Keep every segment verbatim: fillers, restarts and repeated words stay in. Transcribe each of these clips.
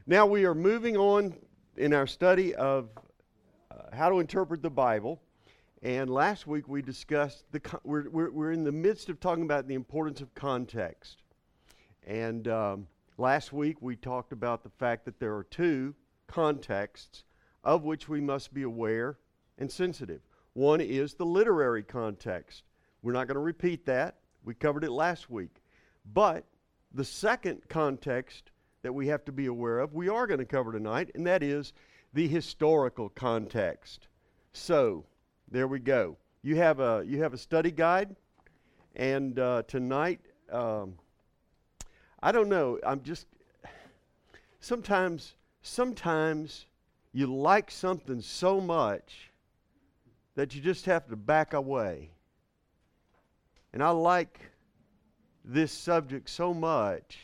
Now we are moving on in our study of uh, how to interpret the Bible. And last week we discussed, the con- we're, we're, we're in the midst of talking about the importance of context. And um, last week we talked about the fact that there are two contexts of which we must be aware and sensitive. One is the literary context. We're not going to repeat that. We covered it last week. But the second context that we have to be aware of, we are going to cover tonight, and that is the historical context. So, there we go. You have a you have a study guide, and uh, tonight, um, I don't know. I'm just sometimes sometimes you like something so much that you just have to back away. And I like this subject so much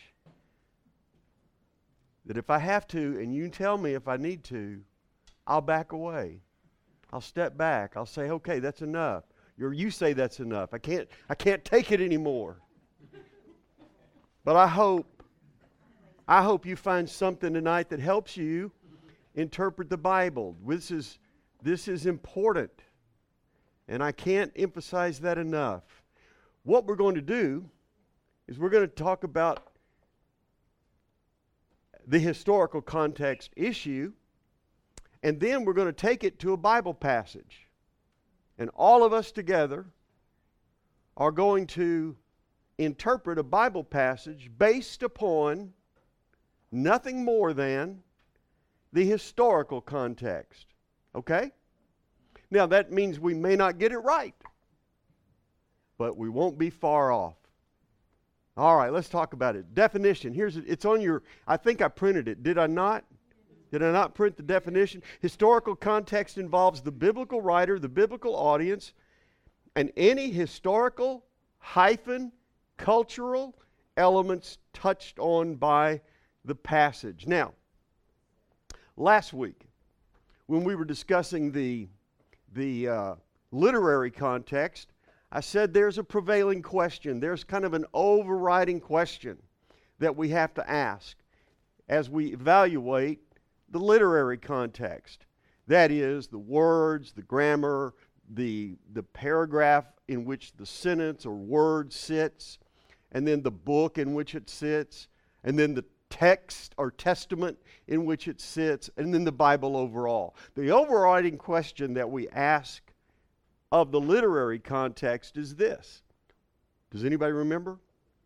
that if I have to, and you tell me if I need to, I'll back away. I'll step back. I'll say, okay, that's enough. Or you say that's enough. I can't, I can't take it anymore. But I hope, I hope you find something tonight that helps you interpret the Bible. This is, this is important. And I can't emphasize that enough. What we're going to do is we're going to talk about the historical context issue, and then we're going to take it to a Bible passage. And all of us together are going to interpret a Bible passage based upon nothing more than the historical context. Okay? Now that means we may not get it right, but we won't be far off. All right, let's talk about it. Definition. Here's it. It's on your, I think I printed it. Did I not? Did I not print the definition? Historical context involves the biblical writer, the biblical audience, and any historical hyphen cultural elements touched on by the passage. Now, last week, when we were discussing the, the uh, literary context, I said there's a prevailing question. There's kind of an overriding question that we have to ask as we evaluate the literary context. That is, the words, the grammar, the, the paragraph in which the sentence or word sits, and then the book in which it sits, and then the text or testament in which it sits, and then the Bible overall. The overriding question that we ask of the literary context is this. Does anybody remember?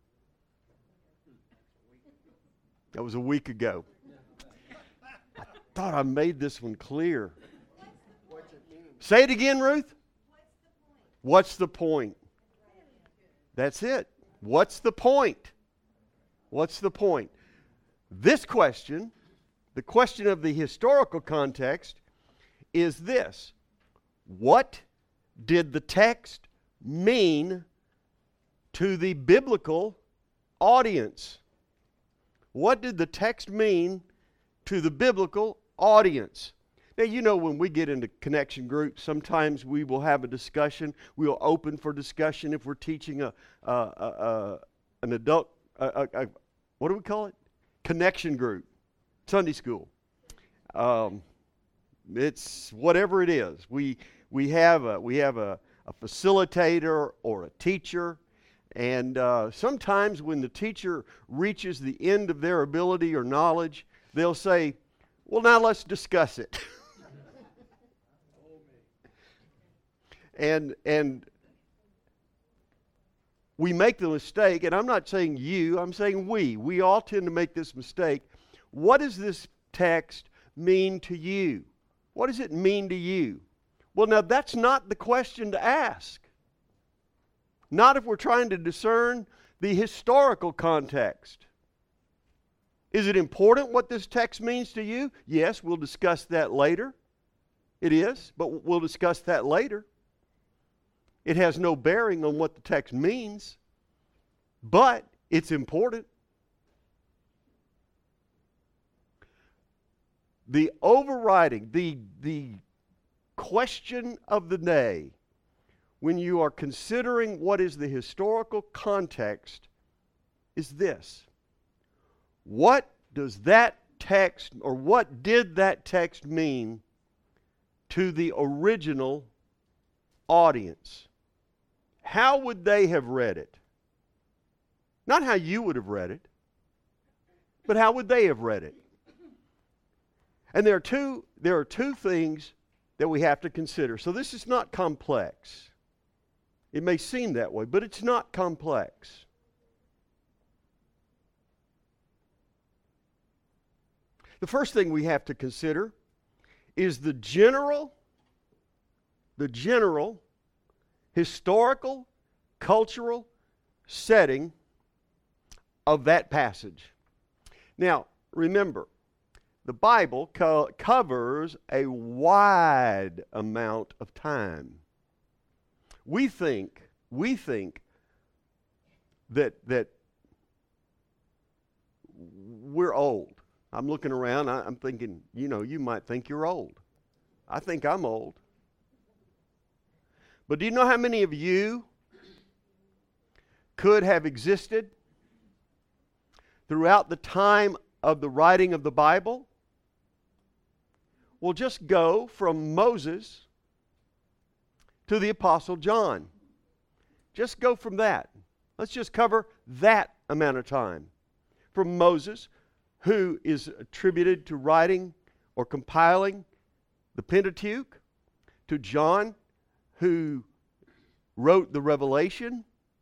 That was a week ago. I thought I made this one clear. Say it again, Ruth. What's the point? That's it. What's the point? What's the point? This question, the question of the historical context, is this. What did the text mean to the biblical audience? What did the text mean to the biblical audience? Now, you know, when we get into connection groups, sometimes we will have a discussion. We'll open for discussion if we're teaching a, a, a, a an adult, a, a, a, what do we call it? Connection group, Sunday school. Um, it's whatever it is. We We have a we have a, a facilitator or a teacher, and uh, sometimes when the teacher reaches the end of their ability or knowledge, they'll say, "Well, now let's discuss it." and and we make the mistake, and I'm not saying you, I'm saying we. We all tend to make this mistake. What does this text mean to you? What does it mean to you? Well, now that's not the question to ask. Not if we're trying to discern the historical context. Is it important what this text means to you? Yes, we'll discuss that later. It is, but we'll discuss that later. It has no bearing on what the text means, but it's important. The overriding, the, the question of the day, when you are considering what is the historical context, is this. What does that text, or what did that text mean to the original audience? How would they have read it? Not how you would have read it, but how would they have read it? And there are two, there are two things that we have to consider. So this is not complex. It may seem that way, but it's not complex. The first thing we have to consider is the general, the general historical, cultural setting of that passage. Now, remember, the Bible co- covers a wide amount of time. We think, we think that that we're old. I'm looking around, I, I'm thinking, you know, you might think you're old. I think I'm old. But do you know how many of you could have existed throughout the time of the writing of the Bible? Well, just go from Moses to the Apostle John. Just go from that. Let's just cover that amount of time. From Moses, who is attributed to writing or compiling the Pentateuch, to John, who wrote the Revelation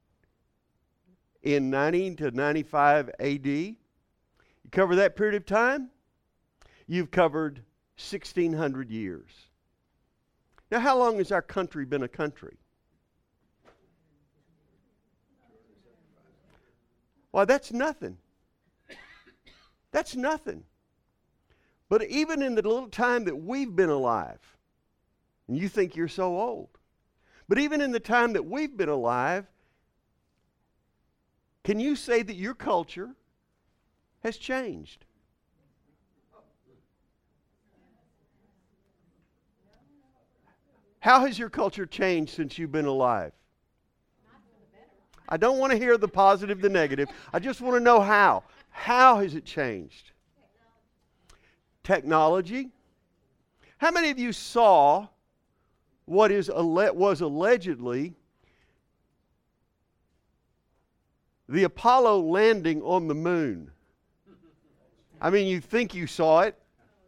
in ninety to ninety-five A D. You cover that period of time, you've covered sixteen hundred years. Now, how long has our country been a country? Well, that's nothing. That's nothing. But even in the little time that we've been alive, and you think you're so old, but even in the time that we've been alive, can you say that your culture has changed? How has your culture changed since you've been alive? I don't want to hear the positive, the negative. I just want to know how. How has it changed? Technology. How many of you saw what is alle- was allegedly the Apollo landing on the moon? I mean, you think you saw it.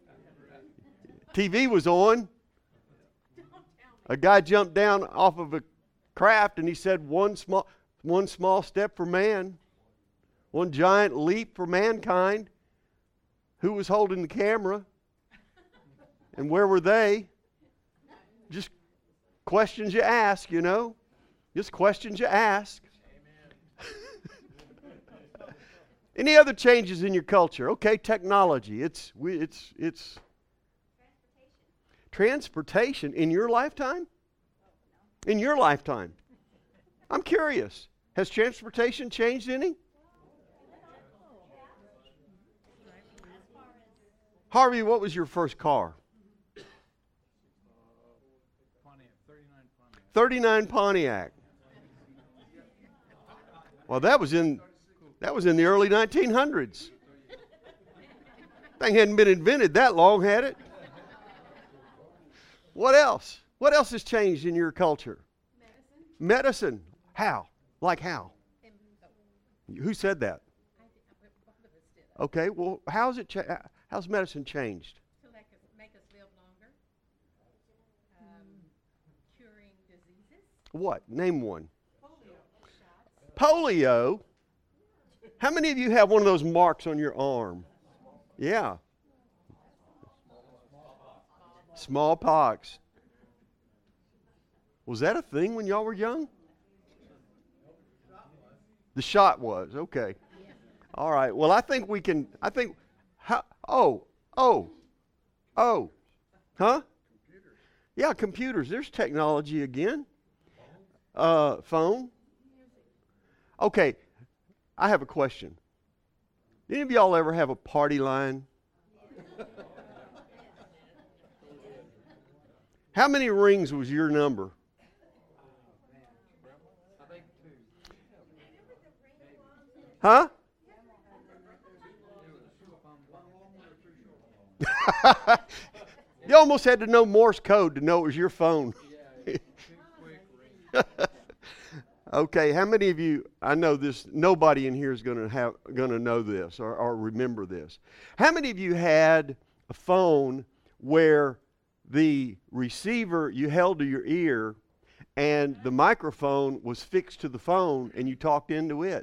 T V was on. A guy jumped down off of a craft and he said, one small, one small step for man, one giant leap for mankind. Who was holding the camera? And where were they? Just questions you ask, you know. Just questions you ask. Any other changes in your culture? Okay, technology. It's we, it's it's transportation in your lifetime? In your lifetime. I'm curious. Has transportation changed any? Harvey, what was your first car? thirty-nine Pontiac. Well, that was in that was in the early nineteen hundreds. Thing hadn't been invented that long, had it? What else? What else has changed in your culture? Medicine. Medicine. How? Like how? Who said that? Okay, well, how's it cha- how's medicine changed? To make us, make us live longer. Um, curing diseases. What? Name one. Polio. Polio? How many of you have one of those marks on your arm? Yeah. Smallpox. Was that a thing when y'all were young? The shot was. Okay. All right. Well, I think we can, I think, how, oh, oh, oh, huh? Yeah, computers. There's technology again. Uh, phone. Okay. I have a question. Did any of y'all ever have a party line? How many rings was your number? Huh? You almost had to know Morse code to know it was your phone. Okay, how many of you, I know this, nobody in here is going to have going to know this or, or remember this. How many of you had a phone where the receiver you held to your ear and the microphone was fixed to the phone and you talked into it?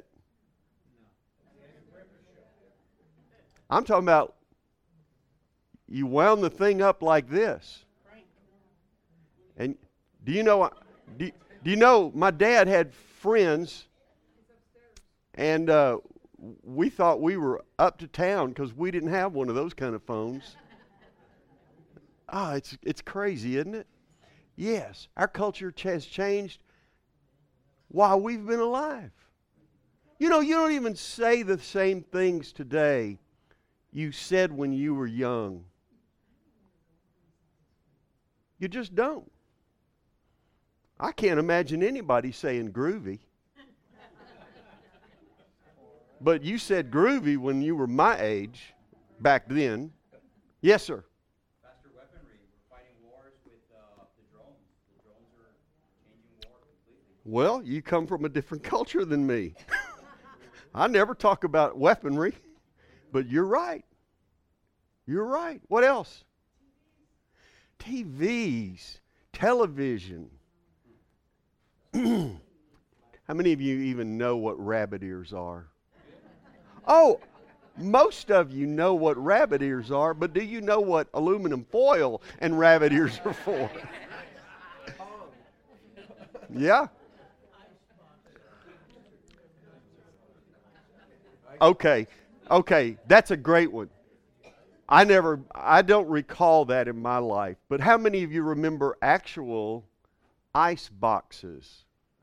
I'm talking about you wound the thing up like this. And do you know, do, do you know my dad had friends and uh, we thought we were up to town because we didn't have one of those kind of phones. Ah, it's it's crazy, isn't it? Yes, our culture has changed while we've been alive. You know, you don't even say the same things today you said when you were young. You just don't. I can't imagine anybody saying groovy. But you said groovy when you were my age back then. Yes, sir. Faster weaponry. We're fighting wars with uh, the drones. The drones are changing war completely. Well, you come from a different culture than me. I never talk about weaponry, but you're right. You're right. What else? T Vs, television. How many of you even know what rabbit ears are? Oh, most of you know what rabbit ears are, but do you know what aluminum foil and rabbit ears are for? Yeah. Okay. Okay, that's a great one. I never, I don't recall that in my life, but how many of you remember actual ice boxes?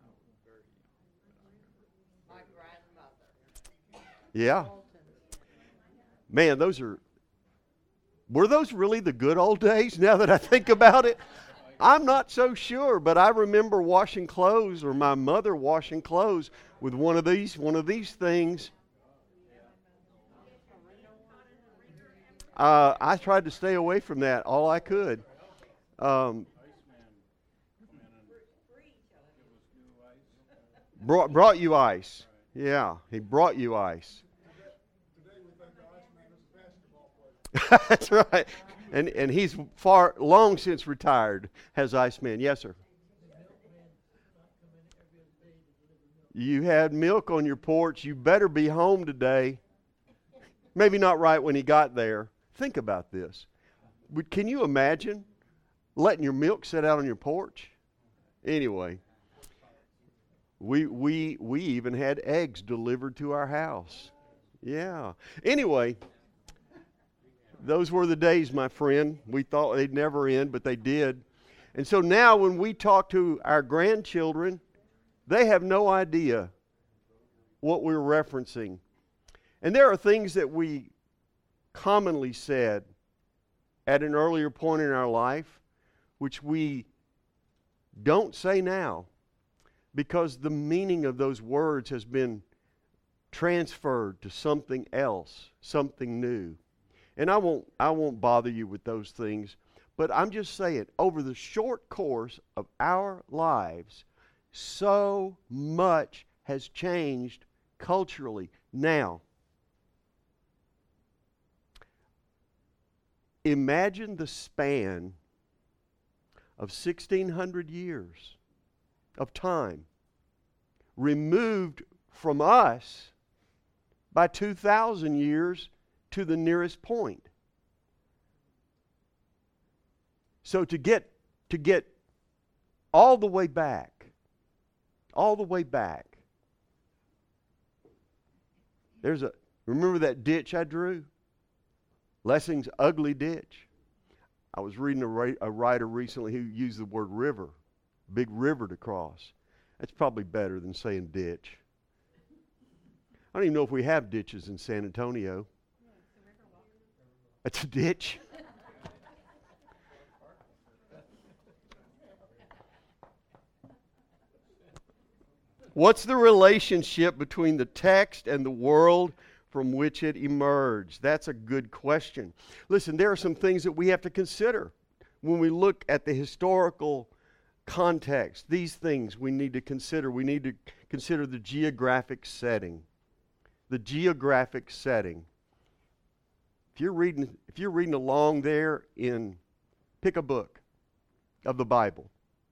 My grandmother. Yeah. Man, those are, were those really the good old days now that I think about it? I'm not so sure, but I remember washing clothes or my mother washing clothes with one of these, one of these things. Uh, I tried to stay away from that all I could. Um, brought, brought you ice. Yeah, he brought you ice. That's right. And and he's far long since retired, has Iceman. Yes, sir. You had milk on your porch. You better be home today. Maybe not right when he got there. Think about this. Would- Can you imagine letting your milk sit out on your porch? Anyway, we we we even had eggs delivered to our house. Yeah. Anyway, those were the days, my friend. We thought they'd never end, but they did. And so now when we talk to our grandchildren, they have no idea what we're referencing. And there are things that we commonly said at an earlier point in our life, which we don't say now because the meaning of those words has been transferred to something else, something new. And I won't I won't bother you with those things, but I'm just saying, over the short course of our lives, so much has changed culturally. Now, imagine the span of sixteen hundred years of time removed from us by two thousand years to the nearest point. So to get to get all the way back, all the way back, there's a, remember that ditch I drew? Lessing's ugly ditch. I was reading a, ra- a writer recently who used the word river, big river to cross. That's probably better than saying ditch. I don't even know if we have ditches in San Antonio. It's a ditch. What's the relationship between the text and the world from which it emerged? That's a good question. Listen, there are some things that we have to consider when we look at the historical context. These things we need to consider. We need to consider the geographic setting. The geographic setting. If you're reading, if you're reading along there in, pick a book of the Bible.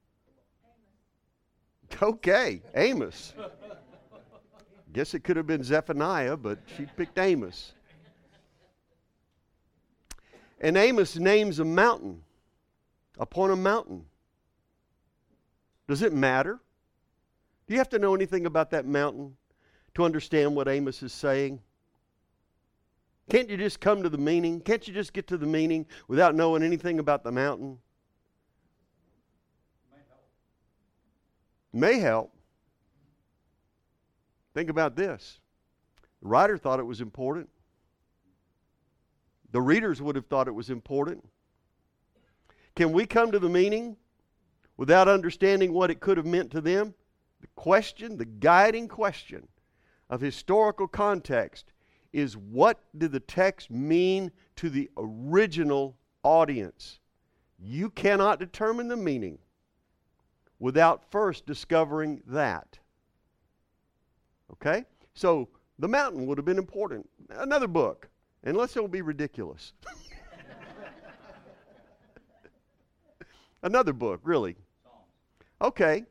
Okay, Amos. Guess it could have been Zephaniah, but she picked Amos. And Amos names a mountain, upon a mountain. Does it matter? Do you have to know anything about that mountain to understand what Amos is saying? Can't you just come to the meaning? Can't you just get to the meaning without knowing anything about the mountain? Might help. May help. Think about this. The writer thought it was important. The readers would have thought it was important. Can we come to the meaning without understanding what it could have meant to them? The question, the guiding question of historical context is, what did the text mean to the original audience? You cannot determine the meaning without first discovering that. Okay? So, the mountain would have been important. Another book. And let's don't be ridiculous. Another book, really. Psalms. Okay.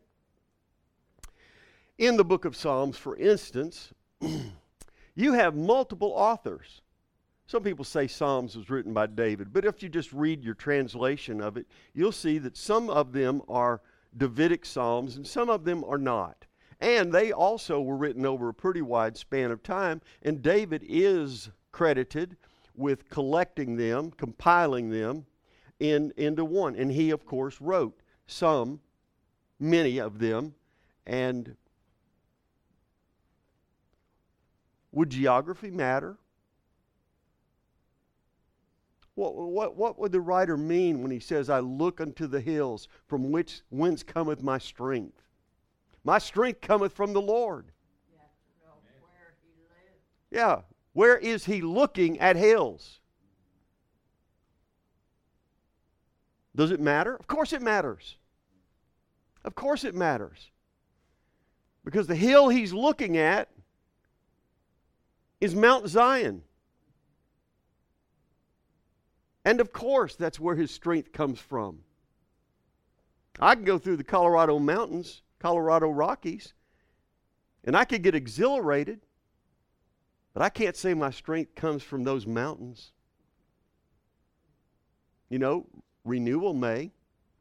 In the book of Psalms, for instance, you have multiple authors. Some people say Psalms was written by David, but if you just read your translation of it, you'll see that some of them are Davidic Psalms and some of them are not. And they also were written over a pretty wide span of time, and David is credited with collecting them, compiling them in, into one. And he, of course, wrote some, many of them. And would geography matter? What, what, what would the writer mean when he says, I look unto the hills, from which whence cometh my strength? My strength cometh from the Lord. You have to know where he lived. Yeah. Where is he looking at hills? Does it matter? Of course it matters. Of course it matters. Because the hill he's looking at is Mount Zion. And of course that's where his strength comes from. I can go through the Colorado mountains, Colorado Rockies, and I could get exhilarated, but I can't say my strength comes from those mountains. You know, renewal may.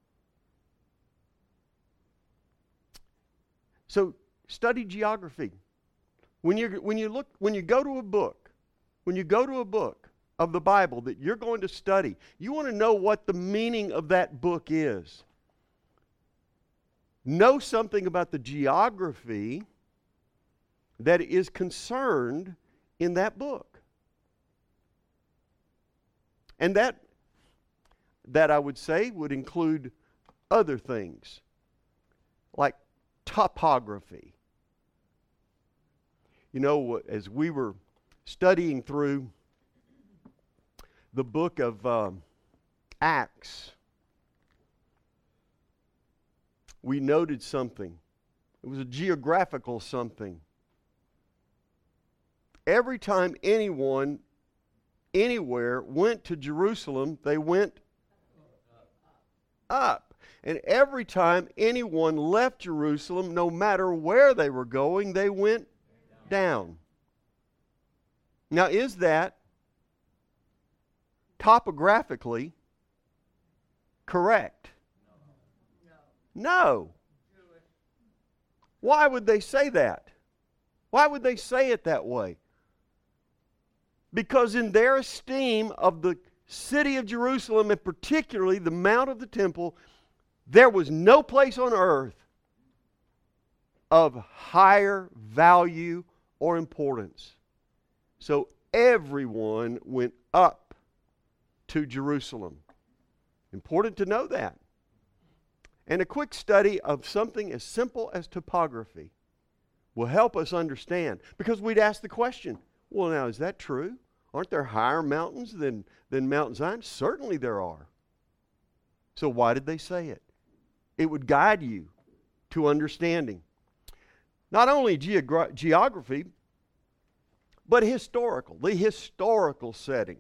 So study geography. When you when you look when you go to a book, when you go to a book of the Bible that you're going to study, you want to know what the meaning of that book is. Know something about the geography that is concerned in that book. And that, that I would say would include other things, like topography. You know, as we were studying through the book of um, Acts, we noted something. It was a geographical something. Every time anyone, anywhere, went to Jerusalem, they went up. And every time anyone left Jerusalem, no matter where they were going, they went down. Now, is that topographically correct? No. Why would they say that? Why would they say it that way? Because in their esteem of the city of Jerusalem, and particularly the Mount of the Temple, there was no place on earth of higher value or importance. So everyone went up to Jerusalem. Important to know that. And a quick study of something as simple as topography will help us understand. Because we'd ask the question, Well, now, is that true? Aren't there higher mountains than, than Mount Zion? Certainly there are. So why did they say it? It would guide you to understanding. Not only geogra- geography, but historical, the historical setting.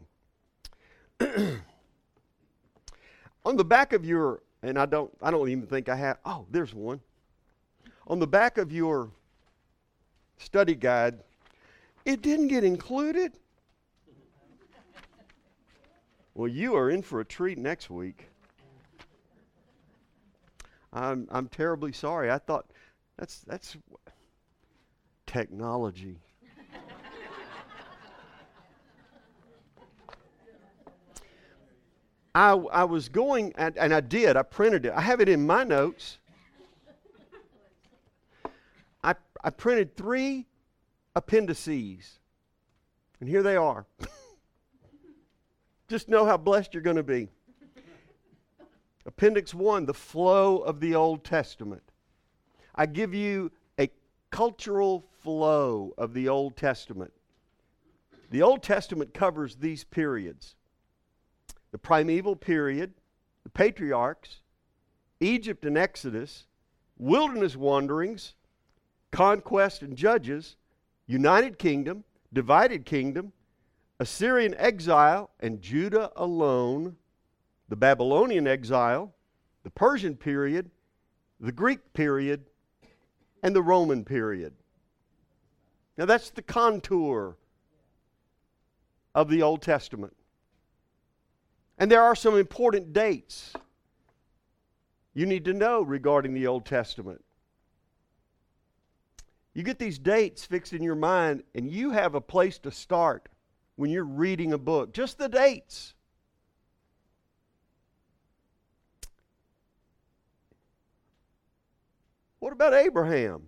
On the back of your, and I don't, I don't even think I have, oh, there's one. On the back of your study guide, it didn't get included. Well, you are in for a treat next week. I'm I'm terribly sorry. I thought that's that's technology. I I was going and, and I did. I printed it. I have it in my notes. I I printed three appendices, and here they are. Just know how blessed you're going to be. Appendix one, the flow of the Old Testament. I give you a cultural flow of the Old Testament. The Old Testament covers these periods: the primeval period, the patriarchs, Egypt and Exodus, wilderness wanderings, conquest and judges, united kingdom, divided kingdom, Assyrian exile and Judah alone, the Babylonian exile, the Persian period, the Greek period, and the Roman period. Now that's the contour of the Old Testament. And there are some important dates you need to know regarding the Old Testament. You get these dates fixed in your mind, and you have a place to start when you're reading a book. Just the dates. What about Abraham?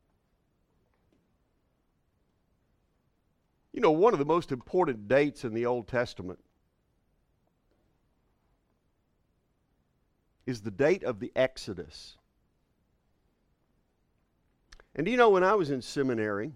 You know, one of the most important dates in the Old Testament is the date of the Exodus. And do you know, when I was in seminary,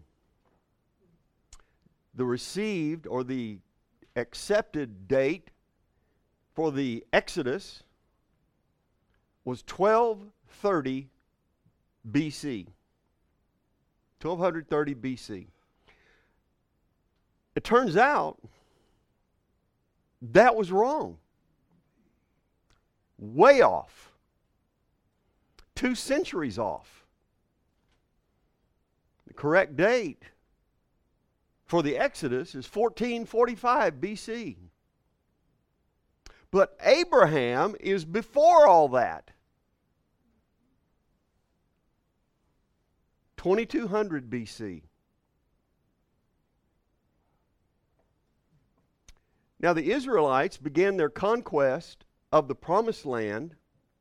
the received or the accepted date for the Exodus was twelve thirty B C. twelve thirty B C. It turns out that was wrong. Way off. Two centuries off. The correct date for the Exodus is fourteen forty-five B C. But Abraham is before all that. twenty-two hundred B C. Now the Israelites began their conquest of the Promised Land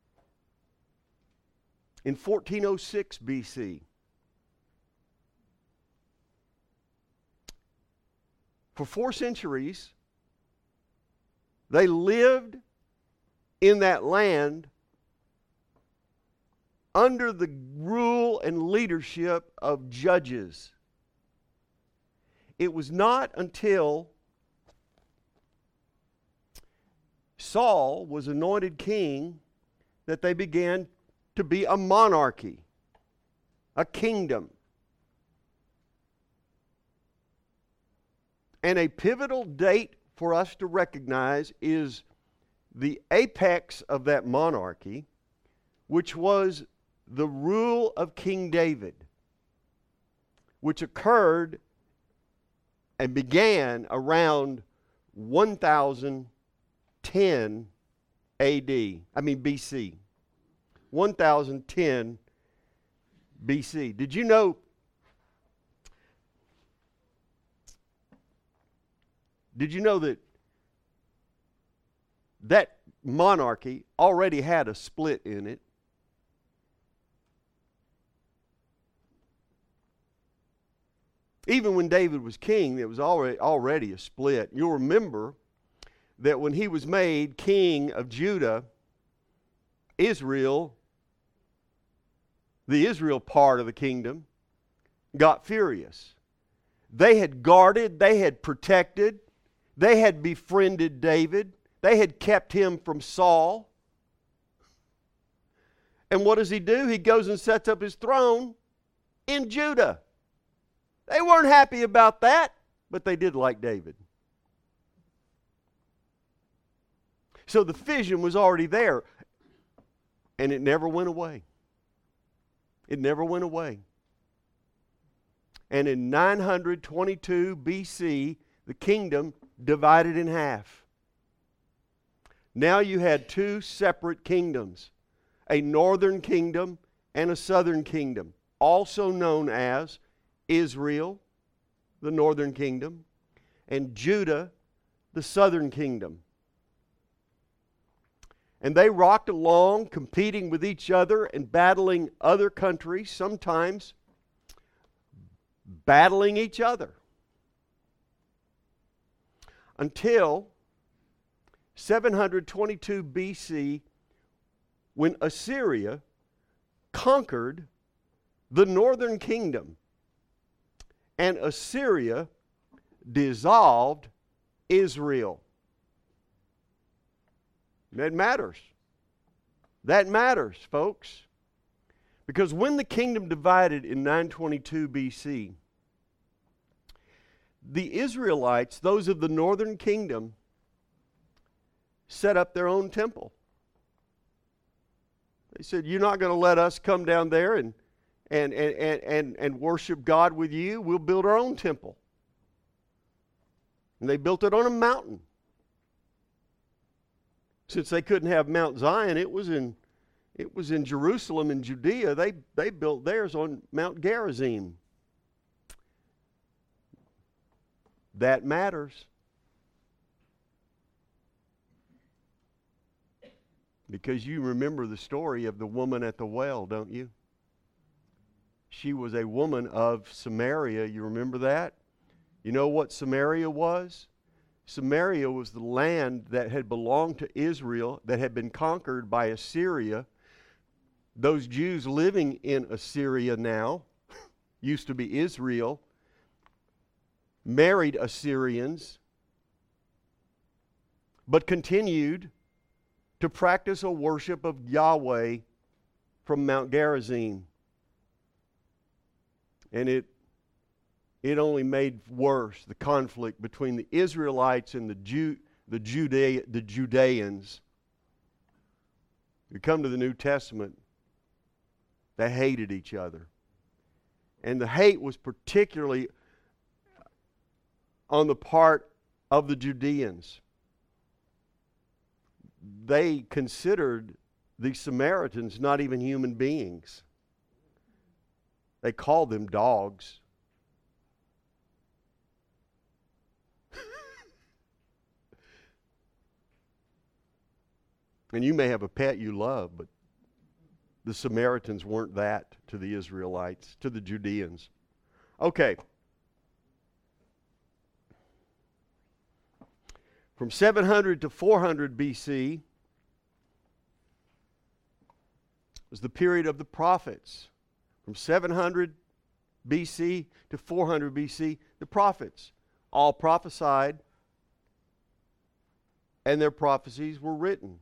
in fourteen oh six B C. For four centuries, they lived in that land under the rule and leadership of judges. It was not until Saul was anointed king that they began to be a monarchy, a kingdom. And a pivotal date for us to recognize is the apex of that monarchy, which was the rule of King David, which occurred and began around one thousand ten A D. I mean B C. one thousand ten B C. Did you know Did you know that that monarchy already had a split in it? Even when David was king, there was already, already a split. You'll remember that when he was made king of Judah, Israel, the Israel part of the kingdom, got furious. They had guarded, they had protected, they had befriended David, they had kept him from Saul. And what does he do? He goes and sets up his throne in Judah. They weren't happy about that, but they did like David. So the fission was already there, and it never went away. It never went away. And in nine hundred twenty-two B C, the kingdom divided in half. Now you had two separate kingdoms, a northern kingdom and a southern kingdom, also known as Israel, the northern kingdom, and Judah, the southern kingdom. And they rocked along, competing with each other and battling other countries, sometimes battling each other. Until seven hundred twenty-two B C, when Assyria conquered the northern kingdom, and Assyria dissolved Israel. That matters. That matters, folks. Because when the kingdom divided in nine twenty-two B C, the Israelites, those of the northern kingdom, set up their own temple. They said, you're not going to let us come down there and, and, and, and, and worship God with you. We'll build our own temple. And they built it on a mountain. Since they couldn't have Mount Zion, it was in, it was in Jerusalem and Judea. They, they built theirs on Mount Gerizim. That matters. Because you remember the story of the woman at the well, don't you? She was a woman of Samaria. You remember that? You know what Samaria was? Samaria was the land that had belonged to Israel, that had been conquered by Assyria. Those Jews living in Assyria now, used to be Israel, married Assyrians, but continued to practice a worship of Yahweh from Mount Gerizim. And it It only made worse the conflict between the Israelites and the Jew, the Juda, the Judeans. You come to the New Testament, they hated each other. And the hate was particularly on the part of the Judeans. They considered the Samaritans not even human beings. They called them dogs. And you may have a pet you love, but the Samaritans weren't that to the Israelites, to the Judeans. Okay. From seven hundred to four hundred B C was the period of the prophets. From seven hundred B C to four hundred B C, the prophets all prophesied, and their prophecies were written.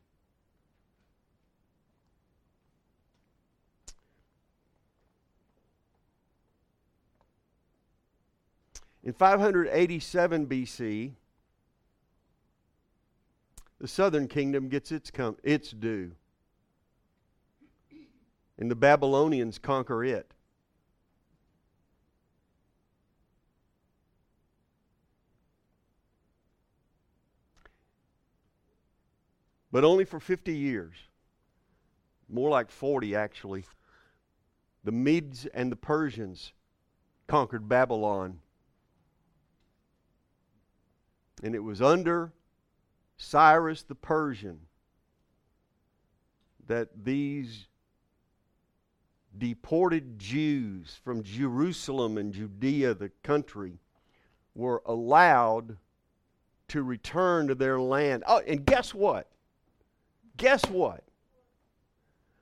In five hundred eighty-seven B C, the southern kingdom gets its, com- its due. And the Babylonians conquer it. But only for fifty years. More like forty, actually. The Medes and the Persians conquered Babylon. And it was under Cyrus the Persian that these deported Jews from Jerusalem and Judea, the country, were allowed to return to their land. Oh, and guess what? Guess what?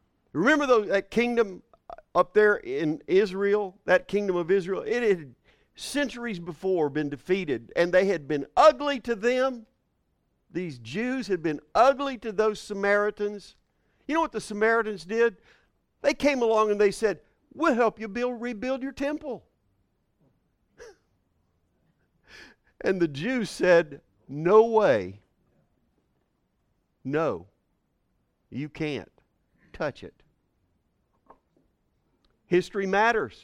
Remember those, that kingdom up there in Israel, that kingdom of Israel? It had centuries before been defeated, and they had been ugly to them. These Jews had been ugly to those Samaritans. You know what the Samaritans did? They came along and they said, we'll help you build, rebuild your temple. And the Jews said, no way. No, you can't touch it. History matters.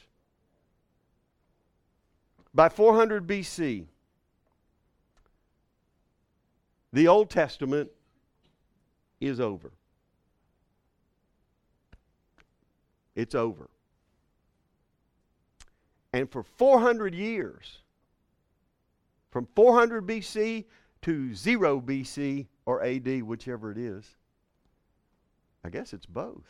By four hundred B C, the Old Testament is over. It's over. And for four hundred years, from four hundred B C to zero B C or A D, whichever it is, I guess it's both.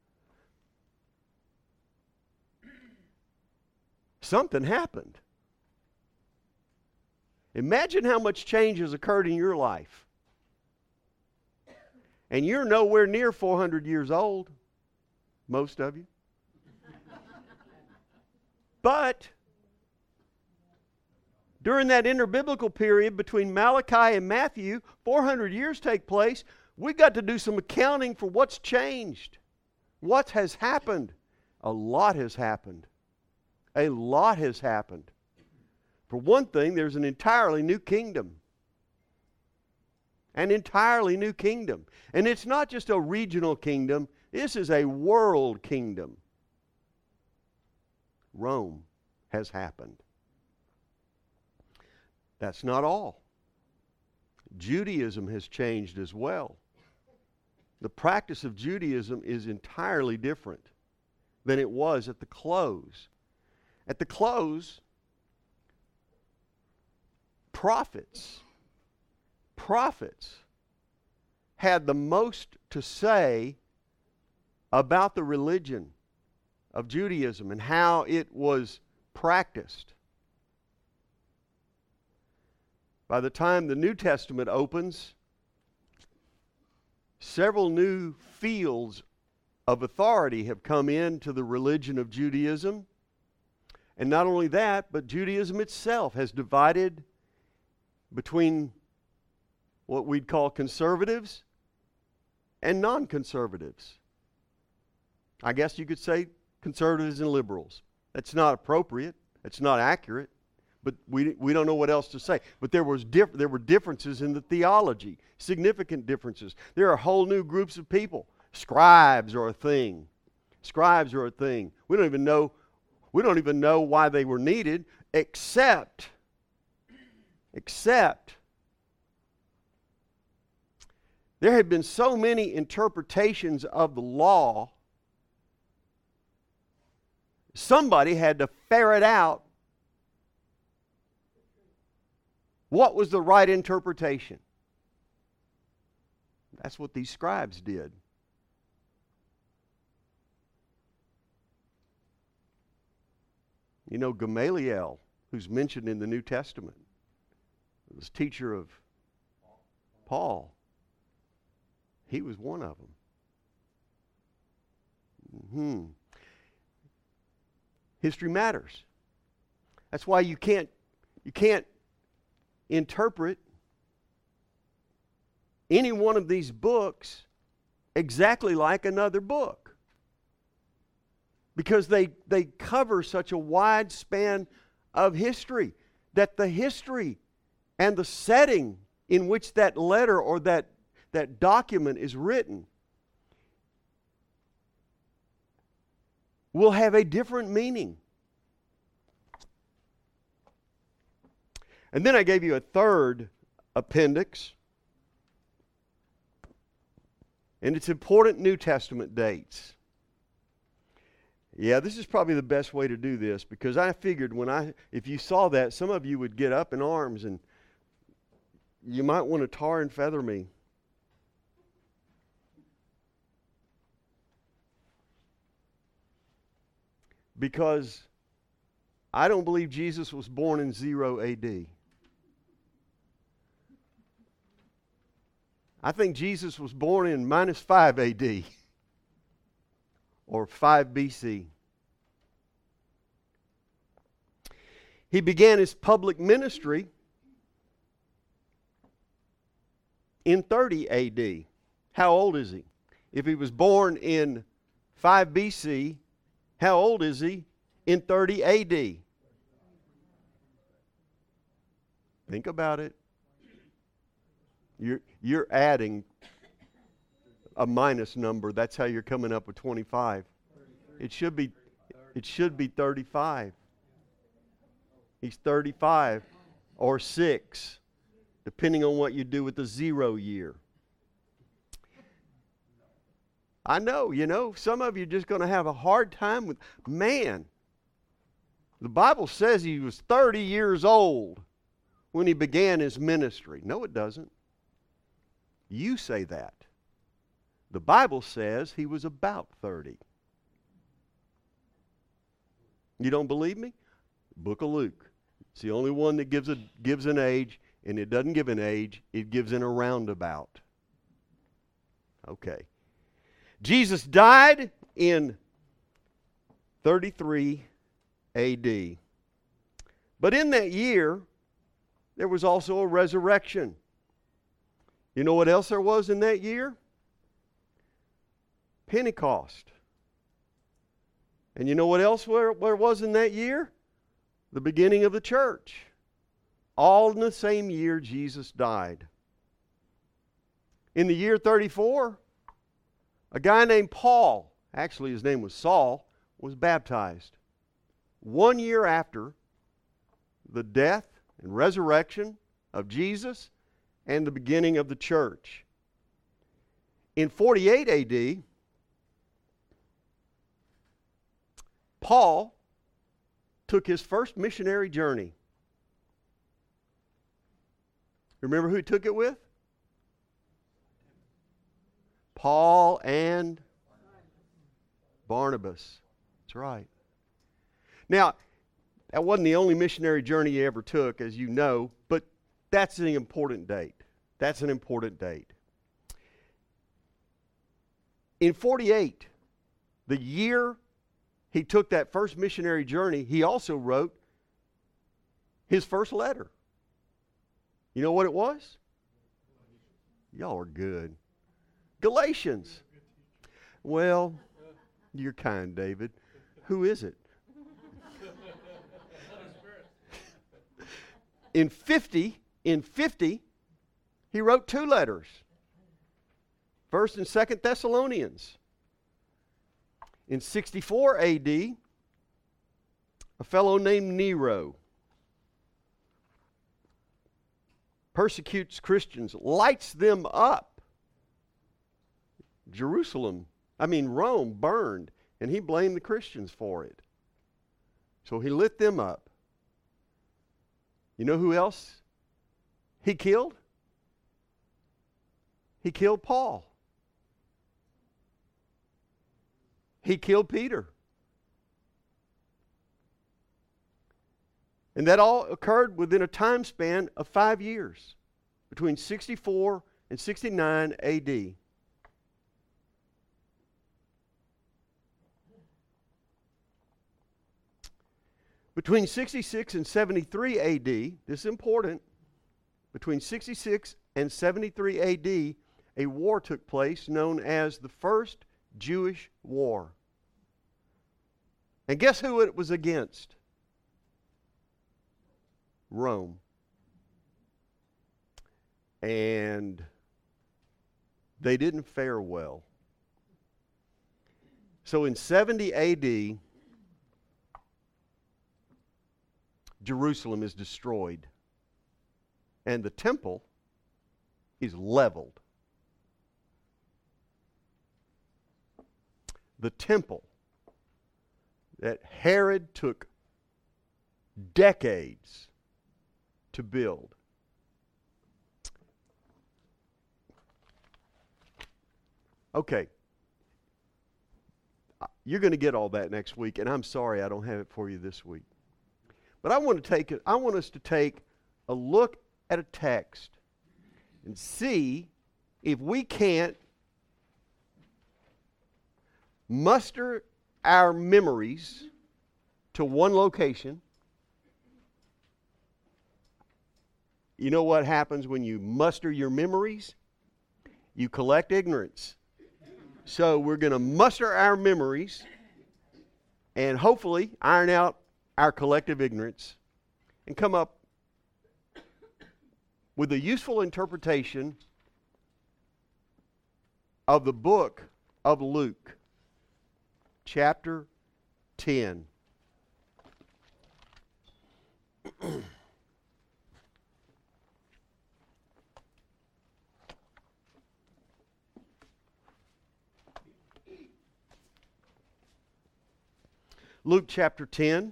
Something happened. Imagine how much change has occurred in your life. And you're nowhere near four hundred years old, most of you. But during that interbiblical period between Malachi and Matthew, four hundred years take place. We got to do some accounting for what's changed. What has happened? A lot has happened. A lot has happened. For one thing, there's an entirely new kingdom. An entirely new kingdom. And it's not just a regional kingdom. This is a world kingdom. Rome has happened. That's not all. Judaism has changed as well. The practice of Judaism is entirely different than it was at the close. At the close, prophets, prophets had the most to say about the religion of Judaism and how it was practiced. By the time the New Testament opens, several new fields of authority have come into the religion of Judaism. And not only that, but Judaism itself has divided between what we'd call conservatives and non-conservatives. I guess you could say conservatives and liberals. That's not appropriate. That's not accurate. But we we don't know what else to say. But there was diff- there were differences in the theology, significant differences. There are whole new groups of people. Scribes are a thing. Scribes are a thing. We don't even know we don't even know why they were needed, except except there had been so many interpretations of the law. Somebody had to ferret out what was the right interpretation. That's what these scribes did. You know, Gamaliel, who's mentioned in the New Testament, was teacher of Paul. He was one of them. Mm-hmm. History matters. That's why you can't you can't interpret any one of these books exactly like another book, because they they cover such a wide span of history that the history and the setting in which that letter or that that document is written will have a different meaning. And then I gave you a third appendix, and it's important New Testament dates. Yeah, this is probably the best way to do this, because I figured when I, if you saw that, some of you would get up in arms and you might want to tar and feather me. Because I don't believe Jesus was born in zero A D. I think Jesus was born in minus five A D or five B C. He began his public ministry in thirty A D. How old is he? If he was born in five B C, how old is he in thirty A D? Think about it. You're, you're adding a minus number. That's how you're coming up with twenty-five. It should be, it should be thirty-five. He's thirty-five or six, depending on what you do with the zero year. I know, you know, some of you are just going to have a hard time with, man, the Bible says he was thirty years old when he began his ministry. No, it doesn't. You say that. The Bible says he was about thirty. You don't believe me? Book of Luke. It's the only one that gives a gives an age, and it doesn't give an age, it gives in a roundabout. Okay. Jesus died in thirty-three A D. But in that year, there was also a resurrection. You know what else there was in that year? Pentecost. And you know what else where, where was in that year? The beginning of the church. All in the same year Jesus died. In the year thirty-four, a guy named Paul, actually his name was Saul, was baptized. One year after the death and resurrection of Jesus and the beginning of the church. In forty-eight A D, Paul took his first missionary journey. Remember who he took it with? Paul and Barnabas. That's right. Now, that wasn't the only missionary journey he ever took, as you know, but that's an important date. That's an important date. In forty-eight, the year he took that first missionary journey, he also wrote his first letter. You know what it was? Y'all are good. Galatians. Well, you're kind, David. Who is it? In fifty, in fifty, he wrote two letters. First and Second Thessalonians. In sixty-four A D, a fellow named Nero persecutes Christians, lights them up. Jerusalem, I mean Rome, burned, and he blamed the Christians for it. So he lit them up. You know who else he killed? He killed Paul. He killed Peter. And that all occurred within a time span of five years, between sixty-four and sixty-nine A D. Between sixty-six and seventy-three A D, this is important, between sixty-six and seventy-three A D, a war took place known as the First Jewish War. And guess who it was against? Rome. And they didn't fare well. So in seventy A D, Jerusalem is destroyed, and the temple is leveled. The temple that Herod took decades to build. Okay. You're going to get all that next week, and I'm sorry I don't have it for you this week. But I want to take it, I want us to take a look at a text and see if we can't muster our memories to one location you know what happens when you muster your memories? You collect ignorance. So we're going to muster our memories and hopefully iron out our collective ignorance and come up with a useful interpretation of the book of Luke, chapter ten. Luke chapter ten.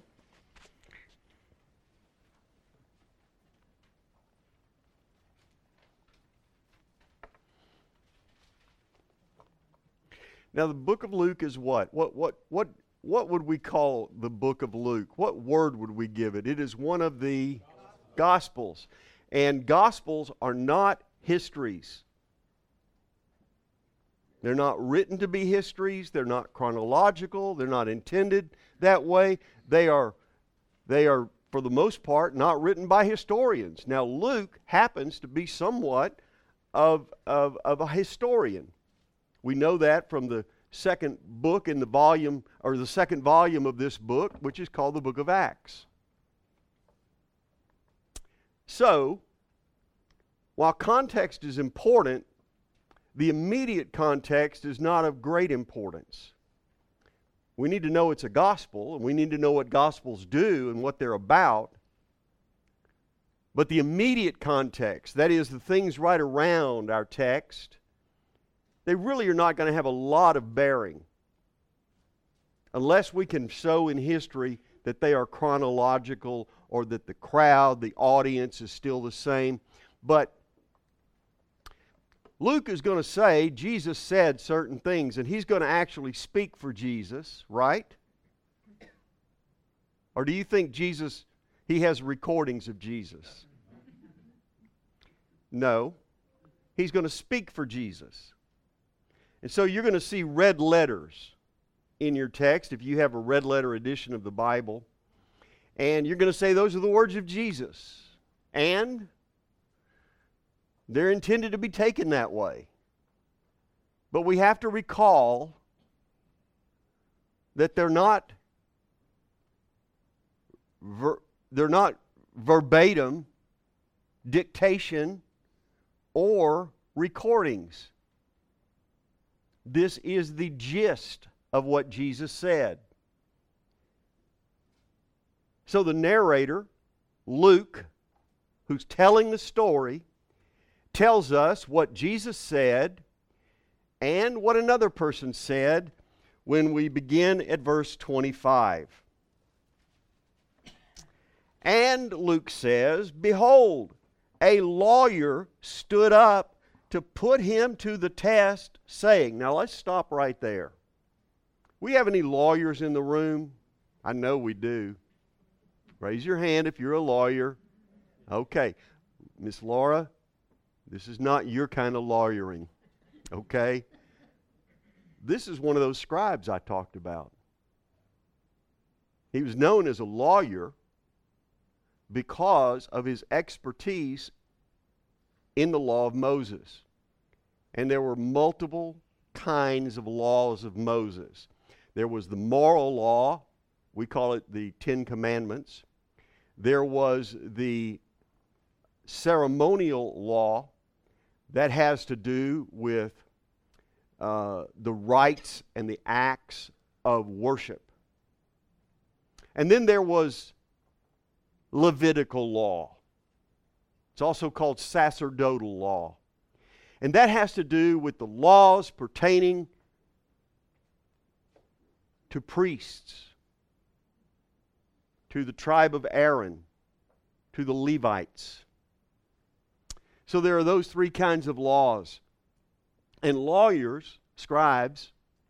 Now the book of Luke is what? What what what what would we call the book of Luke? What word would we give it? It is one of the Gospels. And Gospels are not histories. They're not written to be histories. They're not chronological. They're not intended that way. They are, they are, for the most part, not written by historians. Now, Luke happens to be somewhat of, of, of a historian. We know that from the second book in the volume, or the second volume of this book, which is called the book of Acts. So, while context is important, the immediate context is not of great importance. We need to know it's a gospel, and we need to know what gospels do and what they're about. But the immediate context, that is, the things right around our text, they really are not going to have a lot of bearing unless we can show in history that they are chronological or that the crowd, the audience is still the same. But Luke is going to say Jesus said certain things, and he's going to actually speak for Jesus, right? Or do you think Jesus, he has recordings of Jesus? No. He's going to speak for Jesus. And so you're going to see red letters in your text if you have a red letter edition of the Bible. And you're going to say those are the words of Jesus. And they're intended to be taken that way. But we have to recall that they're not ver- they're not verbatim dictation or recordings. This is the gist of what Jesus said. So the narrator, Luke, who's telling the story, tells us what Jesus said and what another person said when we begin at verse twenty-five. And Luke says, "Behold, a lawyer stood up to put him to the test, saying..." Now let's stop right there. We have any lawyers in the room? I know we do. Raise your hand if you're a lawyer. Okay. Miss Laura, this is not your kind of lawyering, okay? This is one of those scribes I talked about. He was known as a lawyer because of his expertise in the law of Moses. And there were multiple kinds of laws of Moses. There was the moral law, we call it the Ten Commandments. There was the ceremonial law, that has to do with uh, the rites and the acts of worship. And then there was Levitical law. It's also called sacerdotal law. And that has to do with the laws pertaining to priests, to the tribe of Aaron, to the Levites. So there are those three kinds of laws. And lawyers, scribes,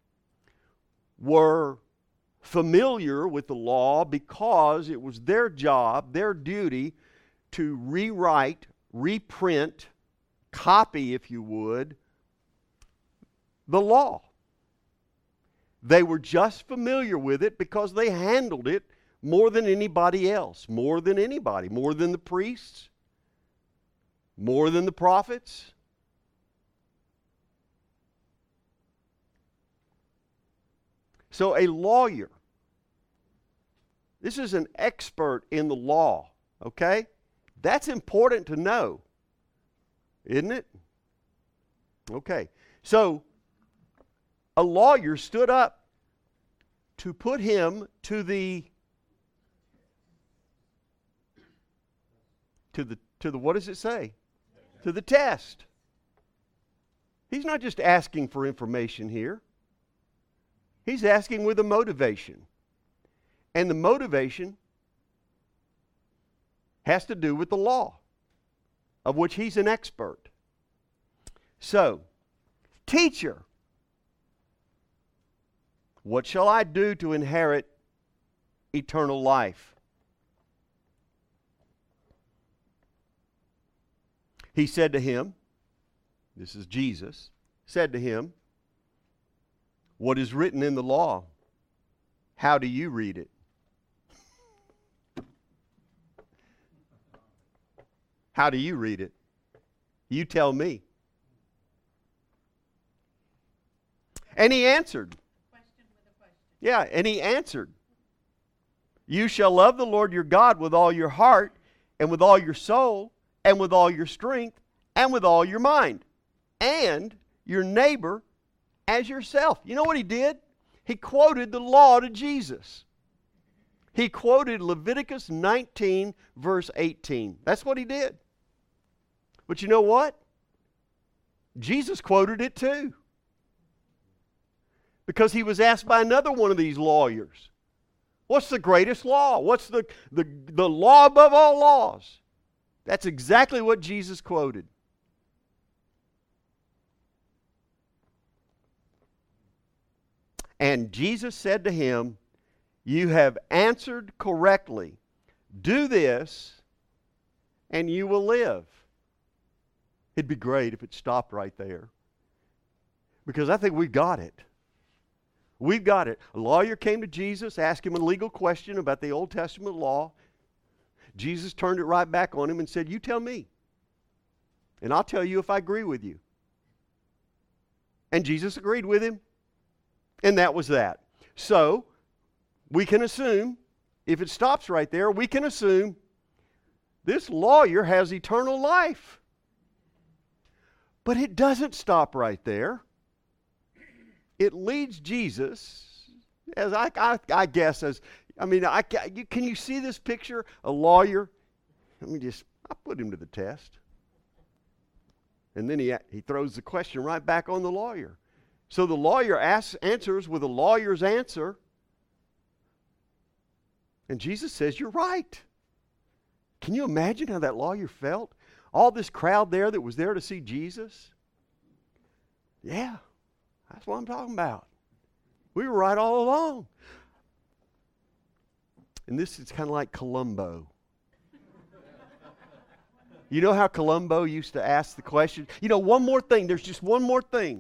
were familiar with the law because it was their job, their duty, to rewrite, reprint, copy, if you would, the law. They were just familiar with it because they handled it more than anybody else, more than anybody, more than the priests, More than the prophets? So a lawyer, this is an expert in the law, okay? That's important to know, isn't it? Okay, so a lawyer stood up to put him to the to the to the what does it say? To the test. He's not just asking for information here. He's asking with a motivation. And the motivation has to do with the law, of which he's an expert. So, teacher, what shall I do to inherit eternal life? He said to him, this is Jesus, said to him, what is written in the law? How do you read it? How do you read it? You tell me. And he answered. Question with a question. Yeah, and he answered. You shall love the Lord your God with all your heart, and with all your soul, and with all your strength, and with all your mind, and your neighbor as yourself. You know what he did? He quoted the law to Jesus. He quoted Leviticus nineteen, verse eighteen. That's what he did. But you know what? Jesus quoted it too. Because he was asked by another one of these lawyers, what's the greatest law? What's the, the, the law above all laws? That's exactly what Jesus quoted. And Jesus said to him, you have answered correctly. Do this, and you will live. It'd be great if it stopped right there. Because I think we got it. We've got it. A lawyer came to Jesus, asked him a legal question about the Old Testament law. Jesus turned it right back on him and said, you tell me. And I'll tell you if I agree with you. And Jesus agreed with him. And that was that. So, we can assume, if it stops right there, we can assume this lawyer has eternal life. But it doesn't stop right there. It leads Jesus, as I, I, I guess, as, I mean, I, you, can you see this picture? A lawyer, let me just, I put him to the test. And then he, he throws the question right back on the lawyer. So the lawyer asks, answers with a lawyer's answer. And Jesus says, you're right. Can you imagine how that lawyer felt? All this crowd there that was there to see Jesus? Yeah, that's what I'm talking about. We were right all along. And this is kind of like Columbo. You know how Columbo used to ask the question? You know, one more thing. There's just one more thing.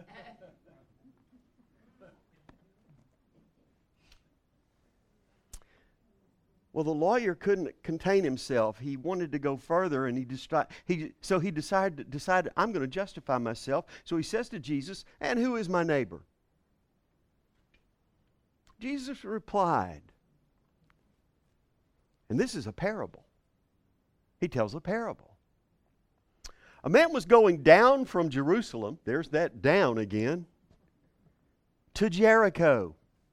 Well, the lawyer couldn't contain himself. He wanted to go further, and he, desti- he so he decided, decided, I'm going to justify myself. So he says to Jesus, and who is my neighbor? Jesus replied, and this is a parable. He tells a parable. A man was going down from Jerusalem, there's that down again, to Jericho.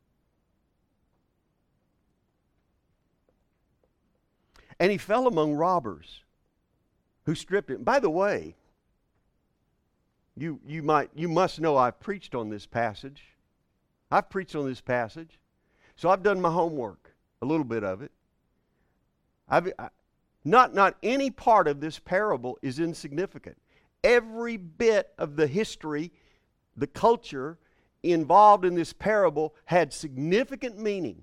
And he fell among robbers who stripped him. By the way, you, you, might, you must know I've preached on this passage. I've preached on this passage. So I've done my homework, a little bit of it. I've, I, not, not any part of this parable is insignificant. Every bit of the history, the culture involved in this parable had significant meaning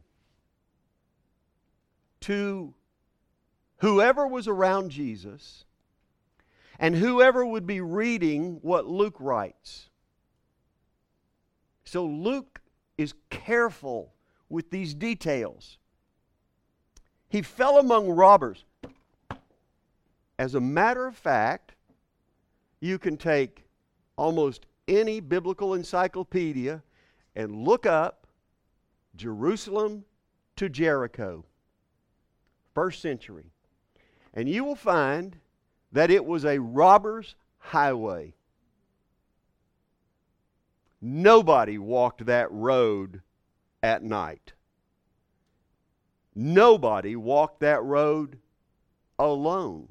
to whoever was around Jesus and whoever would be reading what Luke writes. So Luke is careful with these details. He fell among robbers. as a matter of fact, you can take almost any biblical encyclopedia and look up Jerusalem to Jericho, first century, and you will find that it was a robber's highway. Nobody walked that road at night. Nobody walked that road alone,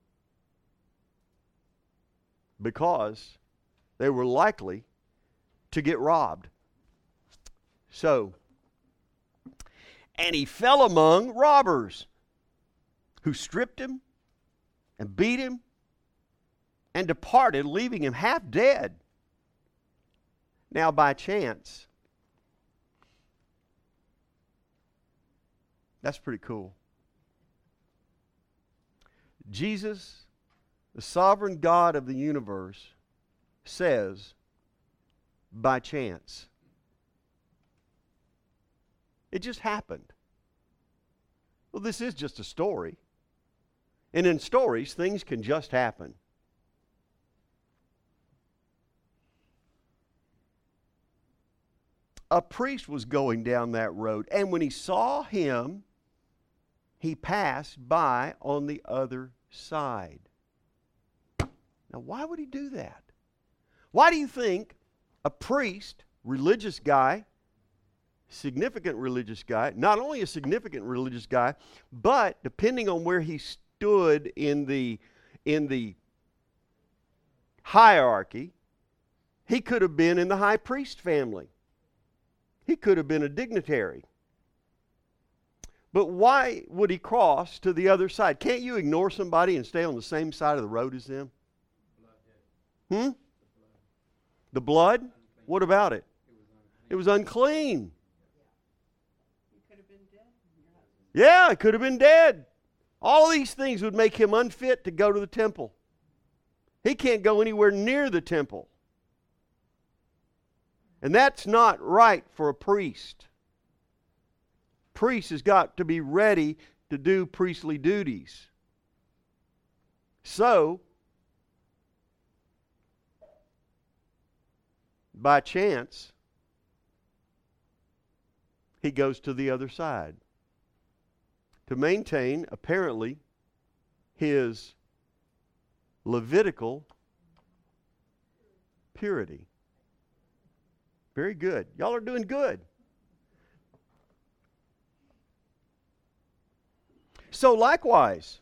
because they were likely to get robbed. So, and he fell among robbers, who stripped him and beat him and departed, leaving him half dead. Now, by chance, that's pretty cool. Jesus, the sovereign God of the universe, says, by chance. It just happened. Well, this is just a story. And in stories, things can just happen. A priest was going down that road, and when he saw him, he passed by on the other side. Now, why would he do that? Why do you think a priest, religious guy, significant religious guy, not only a significant religious guy, but depending on where he stood in the, in the hierarchy, he could have been in the high priest family. He could have been a dignitary. But why would he cross to the other side? Can't you ignore somebody and stay on the same side of the road as them? Hmm? The blood? What about it? It was unclean. Yeah, it could have been dead. All these things would make him unfit to go to the temple. He can't go anywhere near the temple. And that's not right for a priest. Priest has got to be ready to do priestly duties. So, by chance, he goes to the other side to maintain, apparently, his Levitical purity. Very good. Y'all are doing good. So likewise,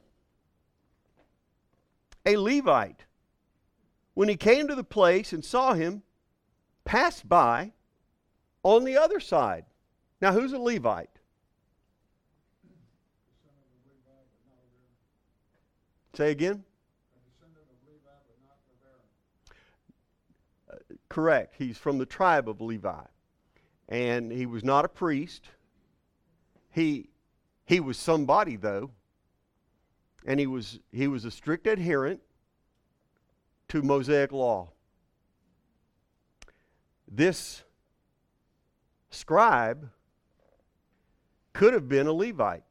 a Levite, when he came to the place and saw him, passed by on the other side. Now, who's a Levite? Say again? Uh, correct. He's from the tribe of Levi. And he was not a priest. He he was somebody, though. And he was he was a strict adherent to Mosaic law. This scribe could have been a Levite.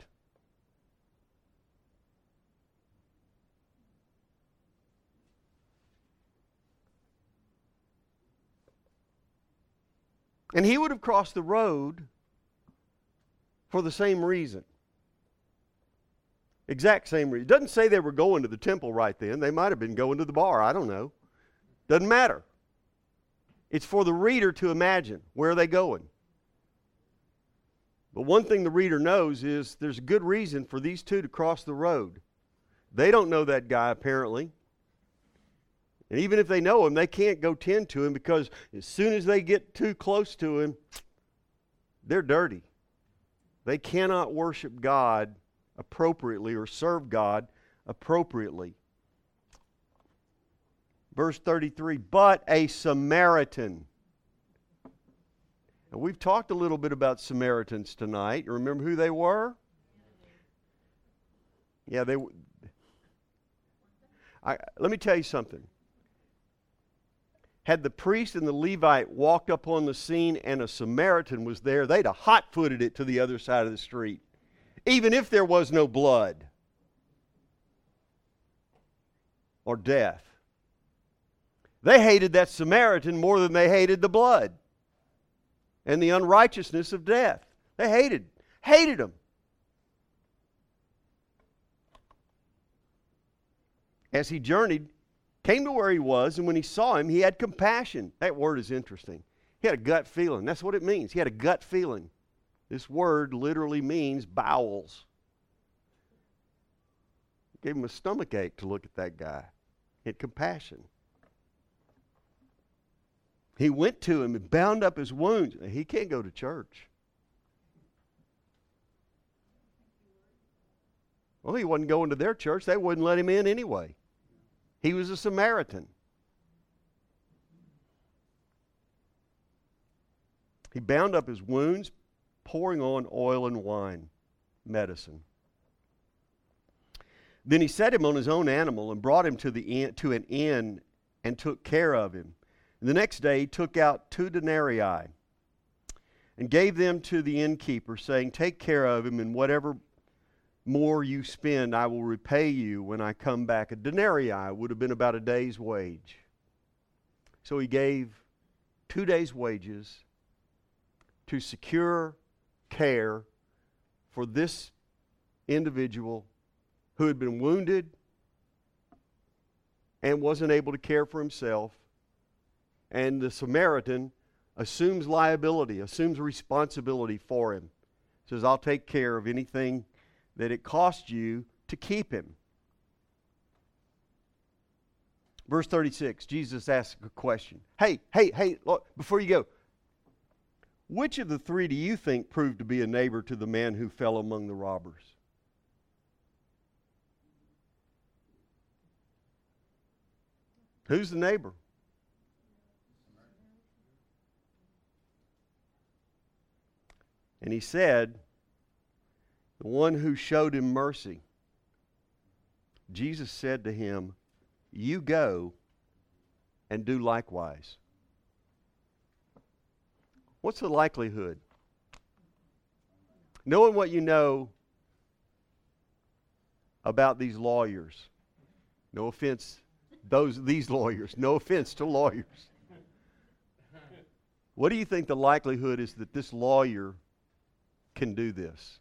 And he would have crossed the road for the same reason. Exact same reason. It doesn't say they were going to the temple right then. They might have been going to the bar. I don't know. Doesn't matter. It's for the reader to imagine. Where are they going? But one thing the reader knows is there's a good reason for these two to cross the road. They don't know that guy, apparently. And even if they know him, they can't go tend to him, because as soon as they get too close to him, they're dirty. They cannot worship God appropriately or serve God appropriately. Verse thirty-three, but a Samaritan. And we've talked a little bit about Samaritans tonight. You remember who they were? Yeah, they. I, let me tell you something. Had the priest and the Levite walked up on the scene and a Samaritan was there, they'd have hot-footed it to the other side of the street, even if there was no blood. or death. They hated that Samaritan more than they hated the blood and the unrighteousness of death. They hated, hated him. As he journeyed, came to where he was, and when he saw him, he had compassion. That word is interesting. He had a gut feeling. That's what it means. He had a gut feeling. This word literally means bowels. Gave him a stomach ache to look at that guy. He had compassion. He went to him and bound up his wounds. He can't go to church. Well, he wasn't going to their church. They wouldn't let him in anyway. He was a Samaritan. He bound up his wounds, pouring on oil and wine, medicine. Then he set him on his own animal and brought him to the inn, to an inn and took care of him. And the next day he took out two denarii and gave them to the innkeeper, saying, "Take care of him, and whatever more you spend, I will repay you when I come back." A denarii would have been about a day's wage. So he gave two days' wages to secure care for this individual who had been wounded and wasn't able to care for himself. And the Samaritan assumes liability, assumes responsibility for him. Says, "I'll take care of anything that it cost you to keep him." Verse thirty-six, Jesus asks a question. Hey, hey, hey, look, before you go, which of the three do you think proved to be a neighbor to the man who fell among the robbers? Who's the neighbor? And he said, the one who showed him mercy. Jesus said to him, "You go and do likewise." What's the likelihood? Knowing what you know about these lawyers. No offense, those these lawyers. No offense to lawyers. What do you think the likelihood is that this lawyer can do this?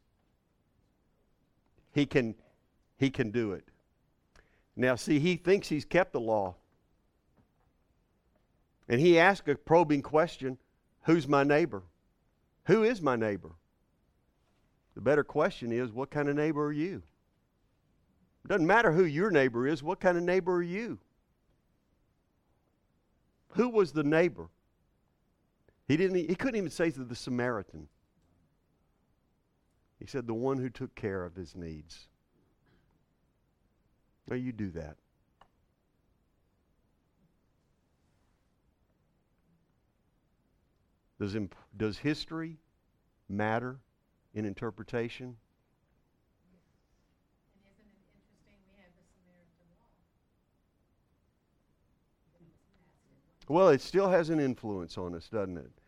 He can, he can do it. Now, see, he thinks he's kept the law. And he asked a probing question, who's my neighbor? Who is my neighbor? The better question is, what kind of neighbor are you? It doesn't matter who your neighbor is, what kind of neighbor are you? Who was the neighbor? He didn't. He couldn't even say to the Samaritan. He said, the one who took care of his needs. Now you do that. Does, imp- does history matter in interpretation? And isn't it interesting we have the Samaritan law? Well, it still has an influence on us, doesn't it?